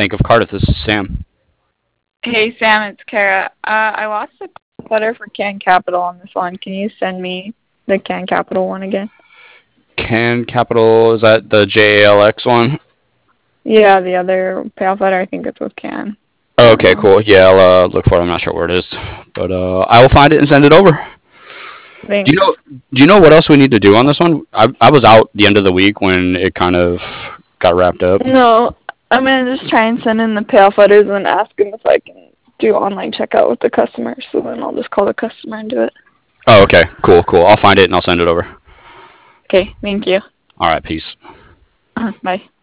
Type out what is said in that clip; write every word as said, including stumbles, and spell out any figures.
Bank of Cardiff. This is Sam. Hey Sam, it's Kara. Uh, I lost the letter for Can Capital on this one. Can you send me the Can Capital one again? Can Capital, is that the J A L X one? Yeah, the other payoff letter, I think it's with Can. Oh, okay, cool. Yeah, I'll uh, look for it. I'm not sure where it is, but uh, I will find it and send it over. Thanks. Do you know? Do you know what else we need to do on this one? I I was out the end of the week when it kind of got wrapped up. No, I'm gonna just try and send in the payoff letters and ask them if I can do online checkout with the customer. So then I'll just call the customer and do it. Oh, okay, cool, cool. I'll find it and I'll send it over. Okay, thank you. All right, peace. Uh, bye.